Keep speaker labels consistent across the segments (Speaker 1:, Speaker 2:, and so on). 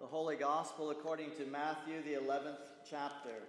Speaker 1: The Holy Gospel according to Matthew, the 11th chapter.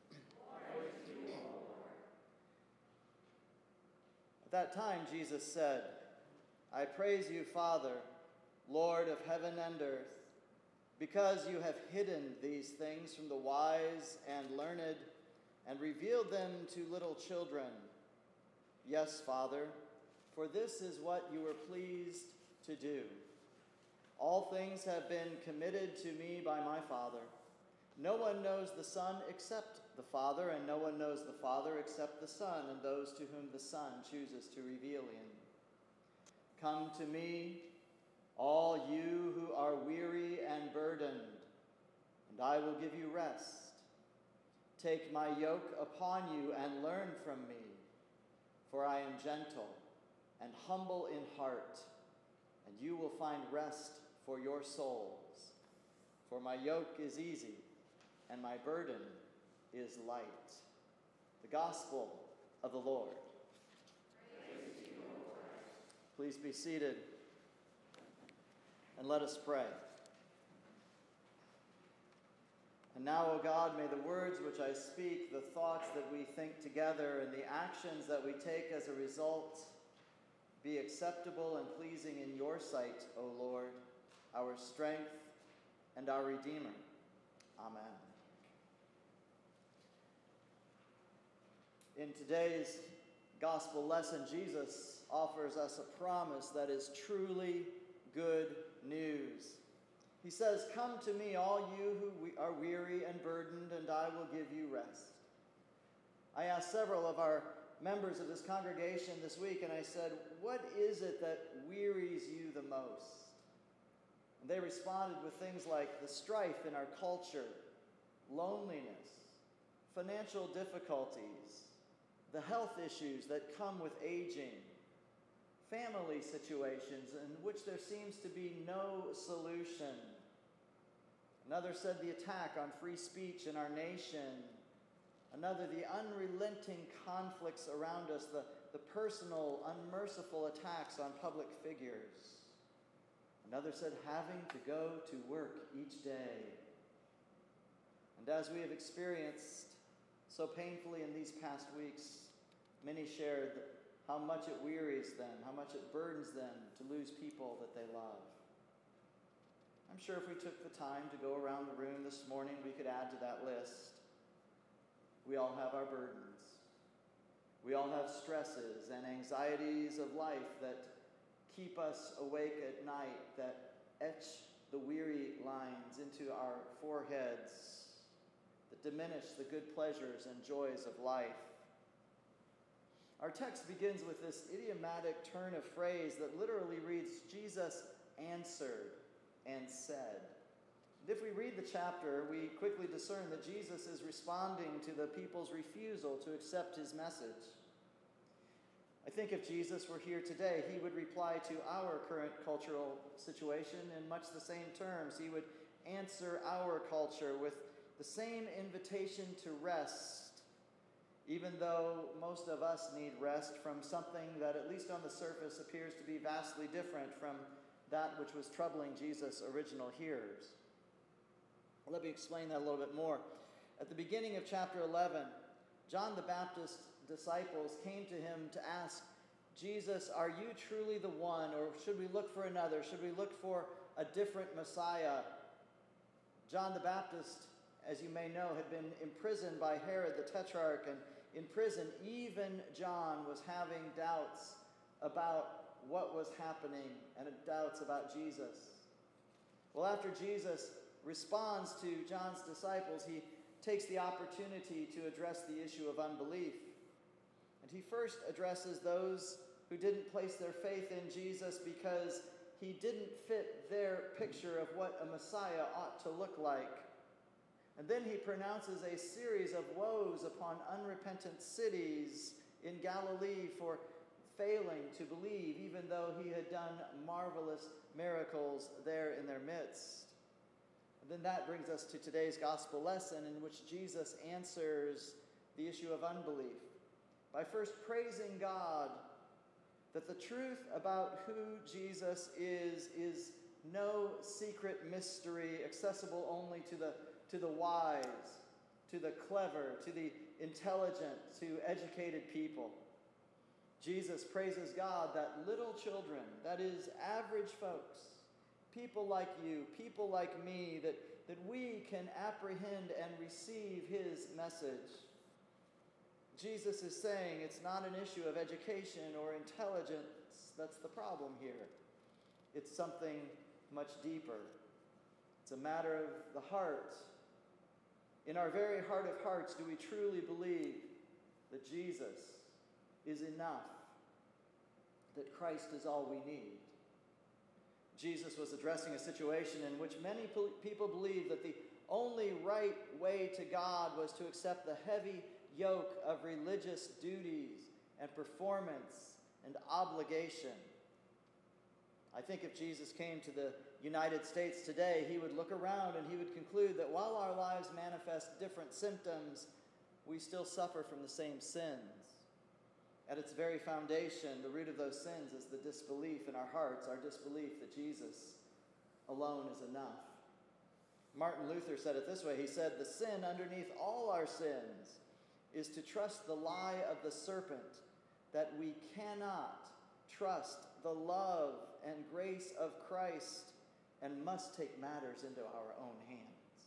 Speaker 1: At that time Jesus said, I praise you, Father, Lord of heaven and earth, because you have hidden these things from the wise and learned and revealed them to little children. Yes, Father, for this is what you were pleased to do. All things have been committed to me by my Father. No one knows the Son except the Father, and no one knows the Father except the Son, and those to whom the Son chooses to reveal him. Come to me, all you who are weary and burdened, and I will give you rest. Take my yoke upon you and learn from me, for I am gentle and humble in heart, and you will find rest for your souls. For my yoke is easy, and my burden is light. The Gospel of the Lord.
Speaker 2: Praise to you, Lord.
Speaker 1: Please be seated, and let us pray. And now, O God, may the words which I speak, the thoughts that we think together, and the actions that we take as a result be acceptable and pleasing in your sight, O Lord, our strength and our Redeemer. Amen. In today's gospel lesson, Jesus offers us a promise that is truly good news. He says, Come to me, all you who are weary and burdened, and I will give you rest. I asked several of our members of this congregation this week, and I said, what is it that wearies you the most? And they responded with things like the strife in our culture, loneliness, financial difficulties, the health issues that come with aging, family situations in which there seems to be no solution. Another said the attack on free speech in our nation. Another, the unrelenting conflicts around us, the personal, unmerciful attacks on public figures. Another said having to go to work each day. And as we have experienced so painfully in these past weeks, many shared how much it wearies them, how much it burdens them to lose people that they love. I'm sure if we took the time to go around the room this morning, we could add to that list. We all have our burdens. We all have stresses and anxieties of life that keep us awake at night, that etch the weary lines into our foreheads, that diminish the good pleasures and joys of life. Our text begins with this idiomatic turn of phrase that literally reads, Jesus answered and said. And if we read the chapter, we quickly discern that Jesus is responding to the people's refusal to accept his message. I think if Jesus were here today, he would reply to our current cultural situation in much the same terms. He would answer our culture with the same invitation to rest, even though most of us need rest from something that, at least on the surface, appears to be vastly different from that which was troubling Jesus' original hearers. Well, let me explain that a little bit more. At the beginning of chapter 11, John the Baptist's disciples came to him to ask, Jesus, are you truly the one, or should we look for another? Should we look for a different Messiah? John the Baptist, as you may know, had been imprisoned by Herod the Tetrarch, and in prison, even John was having doubts about what was happening and doubts about Jesus. Well, after Jesus responds to John's disciples, he takes the opportunity to address the issue of unbelief. And he first addresses those who didn't place their faith in Jesus because he didn't fit their picture of what a Messiah ought to look like. And then he pronounces a series of woes upon unrepentant cities in Galilee for failing to believe, even though he had done marvelous miracles there in their midst. And then that brings us to today's gospel lesson, in which Jesus answers the issue of unbelief by first praising God that the truth about who Jesus is no secret mystery accessible only to the wise, to the clever, to the intelligent, to educated people. Jesus praises God that little children, that is, average folks, people like you, people like me, that we can apprehend and receive his message. Jesus is saying it's not an issue of education or intelligence that's the problem here. It's something much deeper. It's a matter of the heart. In our very heart of hearts, do we truly believe that Jesus is enough, that Christ is all we need? Jesus was addressing a situation in which many people believed that the only right way to God was to accept the heavy yoke of religious duties and performance and obligation. I think if Jesus came to the United States today, he would look around and he would conclude that while our lives manifest different symptoms, we still suffer from the same sins. At its very foundation, the root of those sins is the disbelief in our hearts, our disbelief that Jesus alone is enough. Martin Luther said it this way. He said, "The sin underneath all our sins is to trust the lie of the serpent, that we cannot trust the love and grace of Christ and must take matters into our own hands."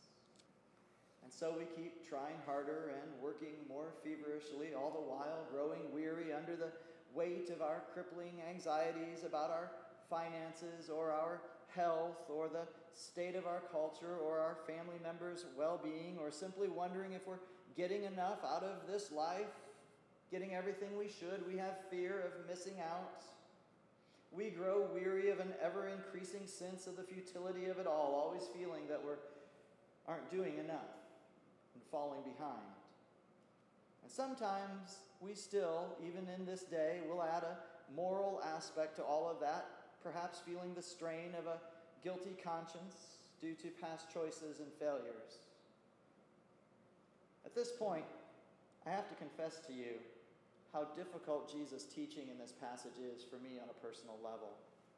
Speaker 1: And so we keep trying harder and working more feverishly, all the while growing weary under the weight of our crippling anxieties about our finances or our health or the state of our culture or our family members' well-being, or simply wondering if we're getting enough out of this life, getting everything we should. We have fear of missing out. We grow weary of an ever-increasing sense of the futility of it all, always feeling that we aren't doing enough and falling behind. And sometimes we still, even in this day, will add a moral aspect to all of that, perhaps feeling the strain of a guilty conscience due to past choices and failures. At this point, I have to confess to you how difficult Jesus' teaching in this passage is for me on a personal level.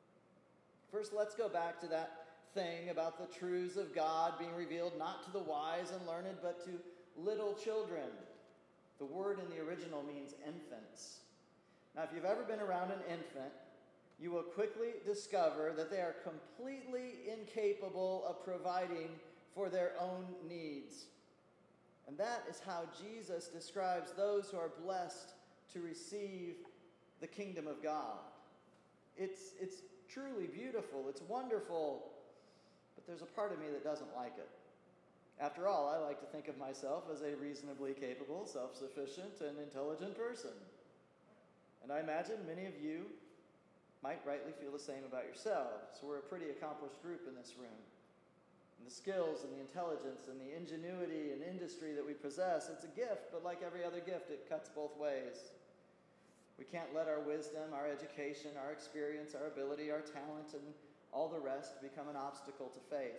Speaker 1: First, let's go back to that thing about the truths of God being revealed not to the wise and learned, but to little children. The word in the original means infants. Now, if you've ever been around an infant, you will quickly discover that they are completely incapable of providing for their own needs. And that is how Jesus describes those who are blessed to receive the kingdom of God. It's truly beautiful. It's wonderful. But there's a part of me that doesn't like it. After all, I like to think of myself as a reasonably capable, self-sufficient, and intelligent person. And I imagine many of you might rightly feel the same about yourselves. We're a pretty accomplished group in this room. And the skills and the intelligence and the ingenuity and industry that we possess, it's a gift, but like every other gift, it cuts both ways. We can't let our wisdom, our education, our experience, our ability, our talent, and all the rest become an obstacle to faith.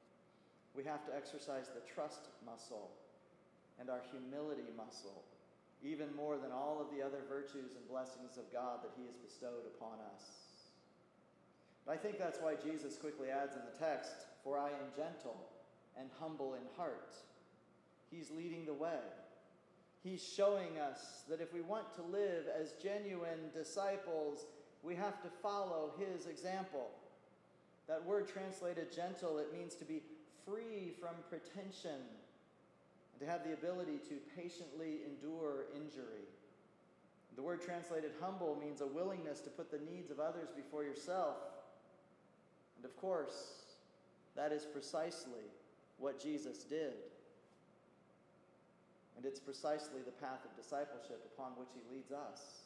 Speaker 1: We have to exercise the trust muscle and our humility muscle, even more than all of the other virtues and blessings of God that he has bestowed upon us. But I think that's why Jesus quickly adds in the text, "For I am gentle and humble in heart." He's leading the way. He's showing us that if we want to live as genuine disciples, we have to follow his example. That word translated gentle, it means to be free from pretension and to have the ability to patiently endure injury. The word translated humble means a willingness to put the needs of others before yourself. And of course, that is precisely what Jesus did. And it's precisely the path of discipleship upon which he leads us.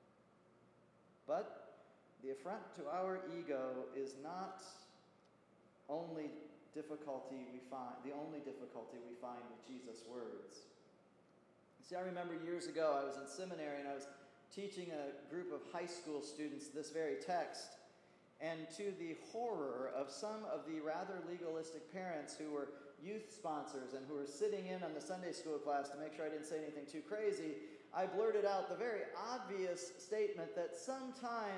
Speaker 1: But the affront to our ego is not the only difficulty we find with Jesus' words. See, I remember years ago I was in seminary and I was teaching a group of high school students this very text. And to the horror of some of the rather legalistic parents who were youth sponsors and who were sitting in on the Sunday school class to make sure I didn't say anything too crazy, I blurted out the very obvious statement that sometimes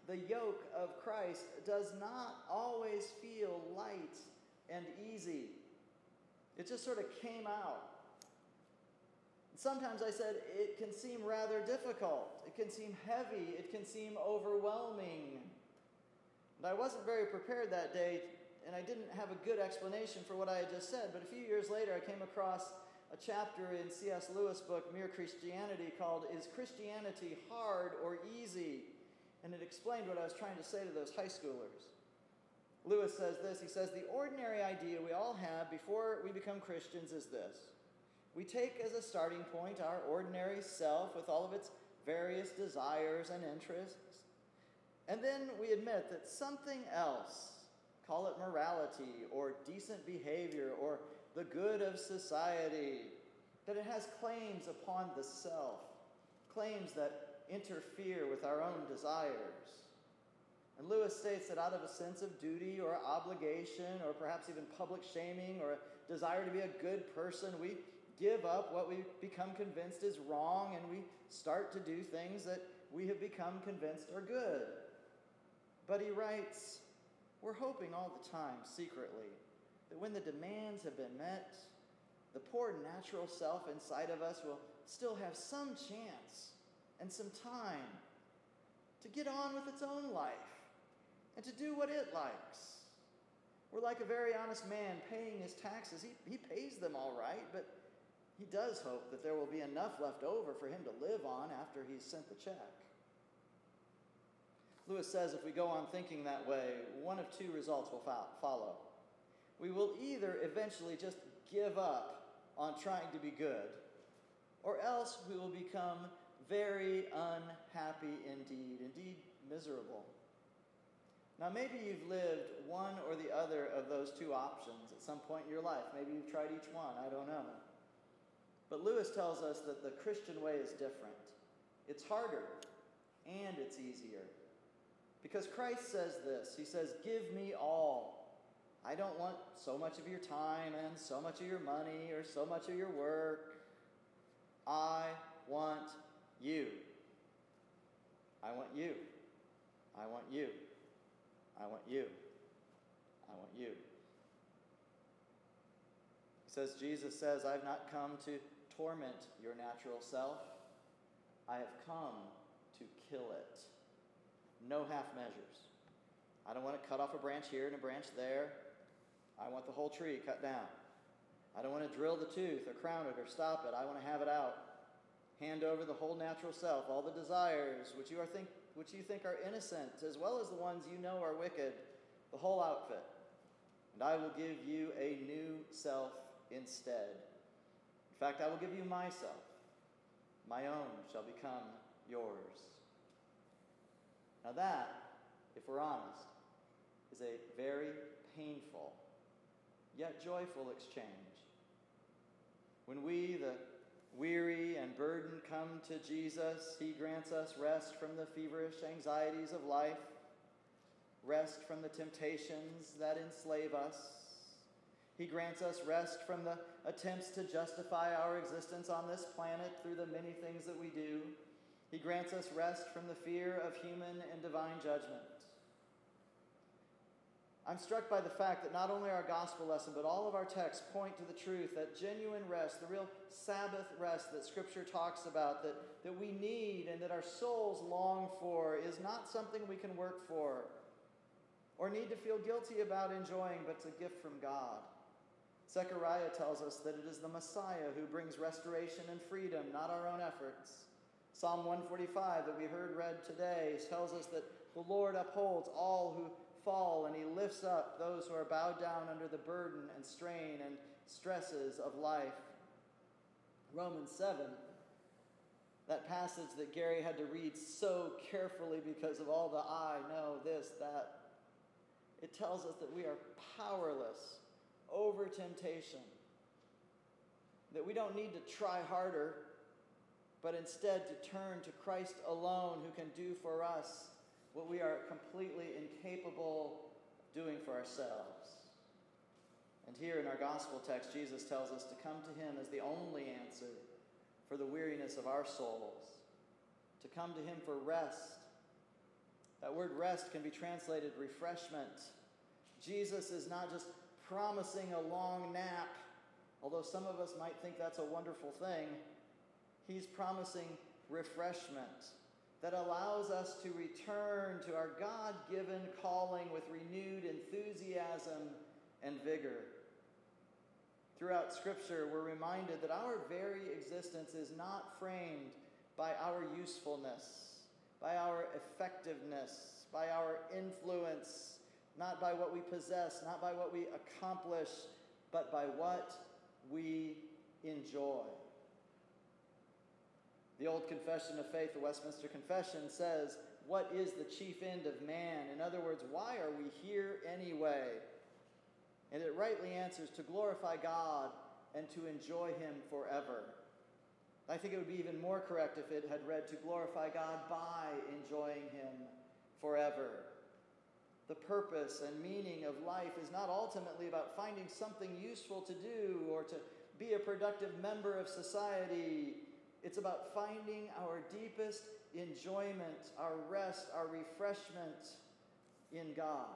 Speaker 1: the yoke of Christ does not always feel light and easy. It just sort of came out. Sometimes I said it can seem rather difficult. It can seem heavy. It can seem overwhelming. And I wasn't very prepared that day, and I didn't have a good explanation for what I had just said. But a few years later, I came across a chapter in C.S. Lewis' book, Mere Christianity, called Is Christianity Hard or Easy? And it explained what I was trying to say to those high schoolers. Lewis says this. He says, the ordinary idea we all have before we become Christians is this. We take as a starting point our ordinary self with all of its various desires and interests. And then we admit that something else, call it morality or decent behavior or the good of society, that it has claims upon the self, claims that interfere with our own desires. And Lewis states that out of a sense of duty or obligation or perhaps even public shaming or a desire to be a good person, we give up what we become convinced is wrong and we start to do things that we have become convinced are good. But he writes, we're hoping all the time, secretly, that when the demands have been met, the poor natural self inside of us will still have some chance and some time to get on with its own life and to do what it likes. We're like a very honest man paying his taxes. He pays them all right, but he does hope that there will be enough left over for him to live on after he's sent the check. Lewis says if we go on thinking that way, one of two results will follow. We will either eventually just give up on trying to be good, or else we will become very unhappy indeed miserable. Now maybe you've lived one or the other of those two options at some point in your life. Maybe you've tried each one, I don't know. But Lewis tells us that the Christian way is different. It's harder and it's easier. Because Christ says this, he says, give me all. I don't want so much of your time and so much of your money or so much of your work. I want you. I want you. I want you. I want you. I want you. Jesus says, I've not come to torment your natural self. I have come to kill it. No half measures. I don't want to cut off a branch here and a branch there. I want the whole tree cut down. I don't want to drill the tooth or crown it or stop it. I want to have it out. Hand over the whole natural self, all the desires which you think are innocent, as well as the ones you know are wicked, the whole outfit. And I will give you a new self instead. In fact, I will give you myself. My own shall become yours. Now that, if we're honest, is a very painful, yet joyful exchange. When we, the weary and burdened, come to Jesus, he grants us rest from the feverish anxieties of life, rest from the temptations that enslave us. He grants us rest from the attempts to justify our existence on this planet through the many things that we do. He grants us rest from the fear of human and divine judgment. I'm struck by the fact that not only our gospel lesson, but all of our texts point to the truth that genuine rest, the real Sabbath rest that Scripture talks about, that we need and that our souls long for, is not something we can work for or need to feel guilty about enjoying, but it's a gift from God. Zechariah tells us that it is the Messiah who brings restoration and freedom, not our own efforts. Psalm 145 that we heard read today tells us that the Lord upholds all who fall, and he lifts up those who are bowed down under the burden and strain and stresses of life. Romans 7, that passage that Gary had to read so carefully because of all the I know, this, that, it tells us that we are powerless over temptation, that we don't need to try harder, but instead to turn to Christ alone, who can do for us what we are completely incapable of doing for ourselves. And here in our gospel text, Jesus tells us to come to him as the only answer for the weariness of our souls, to come to him for rest, That word rest can be translated refreshment. Jesus is not just promising a long nap, although some of us might think that's a wonderful thing. He's promising refreshment that allows us to return to our God-given calling with renewed enthusiasm and vigor. Throughout Scripture, we're reminded that our very existence is not framed by our usefulness, by our effectiveness, by our influence, not by what we possess, not by what we accomplish, but by what we enjoy. The Old Confession of Faith, the Westminster Confession, says, "What is the chief end of man?" In other words, why are we here anyway? And it rightly answers, to glorify God and to enjoy Him forever. I think it would be even more correct if it had read, to glorify God by enjoying Him forever. The purpose and meaning of life is not ultimately about finding something useful to do or to be a productive member of society. It's about finding our deepest enjoyment, our rest, our refreshment in God.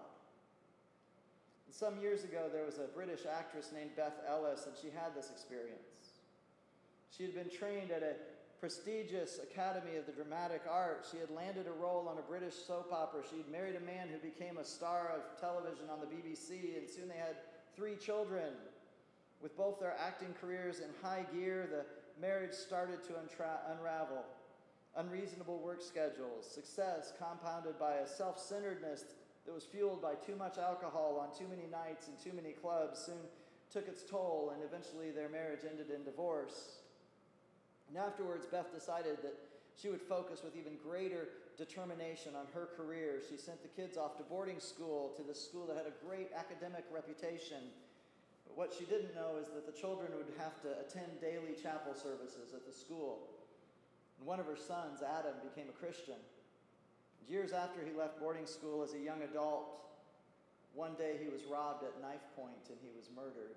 Speaker 1: And some years ago, there was a British actress named Beth Ellis, and she had this experience. She had been trained at a prestigious Academy of the Dramatic Arts. She had landed a role on a British soap opera. She had married a man who became a star of television on the BBC, and soon they had 3 children. With both their acting careers in high gear, the marriage started to unravel. Unreasonable work schedules, success compounded by a self-centeredness that was fueled by too much alcohol on too many nights and too many clubs soon took its toll, and eventually their marriage ended in divorce. And afterwards, Beth decided that she would focus with even greater determination on her career. She sent the kids off to boarding school, to this school that had a great academic reputation. But what she didn't know is that the children would have to attend daily chapel services at the school. And one of her sons, Adam, became a Christian. Years after he left boarding school as a young adult, one day he was robbed at knife point and he was murdered.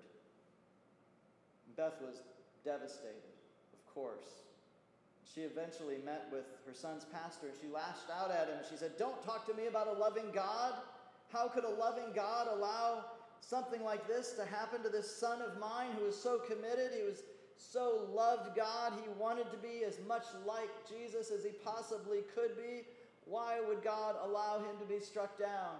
Speaker 1: Beth was devastated, of course. She eventually met with her son's pastor and she lashed out at him. She said, "Don't talk to me about a loving God. How could a loving God allow something like this to happen to this son of mine who was so committed? He was so loved God. He wanted to be as much like Jesus as he possibly could be. Why would God allow him to be struck down?"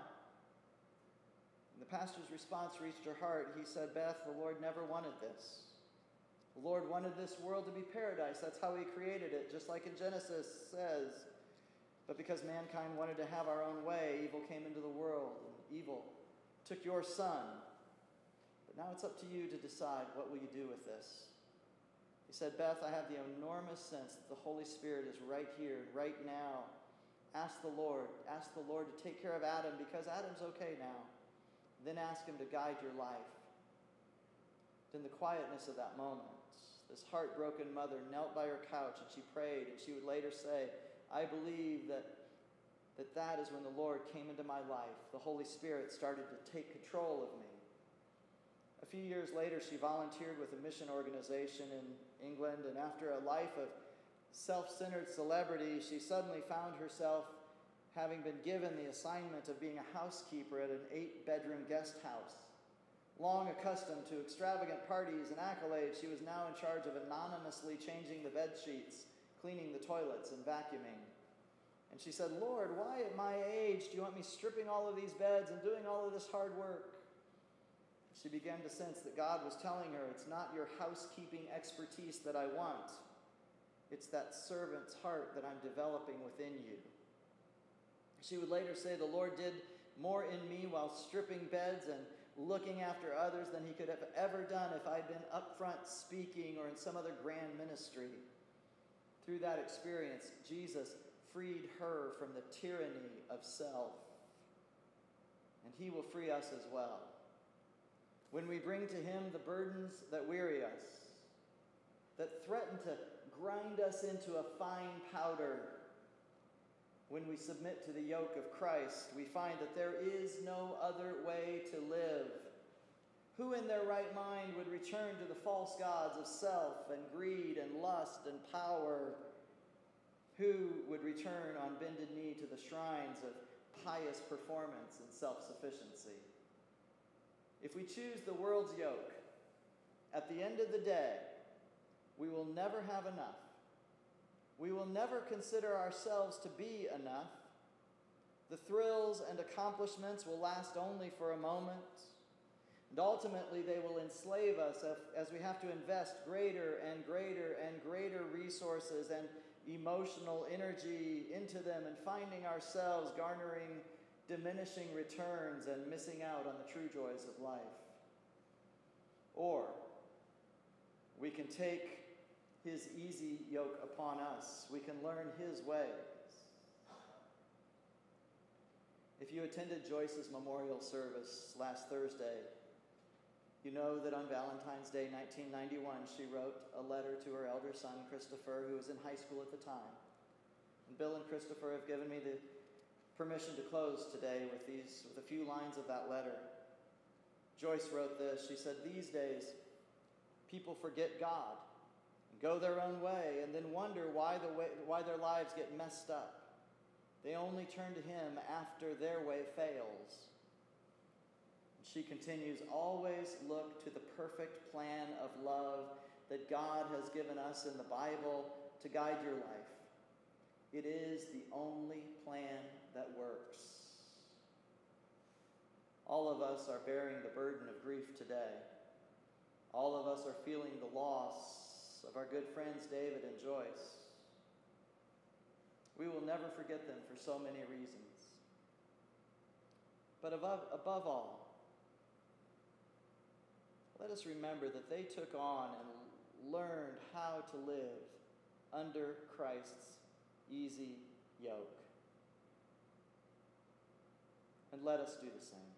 Speaker 1: And the pastor's response reached her heart. He said, "Beth, the Lord never wanted this. The Lord wanted this world to be paradise. That's how he created it, just like in Genesis says. But because mankind wanted to have our own way, evil came into the world, and evil took your son. But now it's up to you to decide, what will you do with this?" He said, "Beth, I have the enormous sense that the Holy Spirit is right here, right now. Ask the Lord to take care of Adam, because Adam's okay now. Then ask him to guide your life." In the quietness of that moment, this heartbroken mother knelt by her couch and she prayed, and she would later say, "I believe that is when the Lord came into my life. The Holy Spirit started to take control of me." A few years later, she volunteered with a mission organization in England, and after a life of self-centered celebrity, she suddenly found herself having been given the assignment of being a housekeeper at an 8-bedroom guest house. Long accustomed to extravagant parties and accolades, she was now in charge of anonymously changing the bed sheets, cleaning the toilets, and vacuuming. And she said, "Lord, why at my age do you want me stripping all of these beds and doing all of this hard work?" She began to sense that God was telling her, "It's not your housekeeping expertise that I want. It's that servant's heart that I'm developing within you." She would later say, "The Lord did more in me while stripping beds and looking after others than he could have ever done if I'd been up front speaking or in some other grand ministry." Through that experience, Jesus freed her from the tyranny of self. And he will free us as well. When we bring to him the burdens that weary us, that threaten to grind us into a fine powder, when we submit to the yoke of Christ, we find that there is no other way to live. Who in their right mind would return to the false gods of self and greed and lust and power? Who would return on bended knee to the shrines of highest performance and self-sufficiency. If we choose the world's yoke, at the end of the day, we will never have enough. We will never consider ourselves to be enough. The thrills and accomplishments will last only for a moment, and ultimately they will enslave us as we have to invest greater and greater and greater resources and emotional energy into them, and finding ourselves garnering diminishing returns and missing out on the true joys of life. Or we can take his easy yoke upon us. We can learn his ways. If you attended Joyce's memorial service last Thursday, you know that on Valentine's Day 1991, she wrote a letter to her elder son, Christopher, who was in high school at the time. And Bill and Christopher have given me the permission to close today with a few lines of that letter. Joyce wrote this. She said, "These days, people forget God and go their own way and then wonder why their lives get messed up. They only turn to him after their way fails." And she continues, "Always look to the perfect plan of love that God has given us in the Bible to guide your life. It is the only plan that works." All of us are bearing the burden of grief today. All of us are feeling the loss of our good friends David and Joyce. We will never forget them for so many reasons. But above all, let us remember that they took on and learned how to live under Christ's easy yoke. And let us do the same.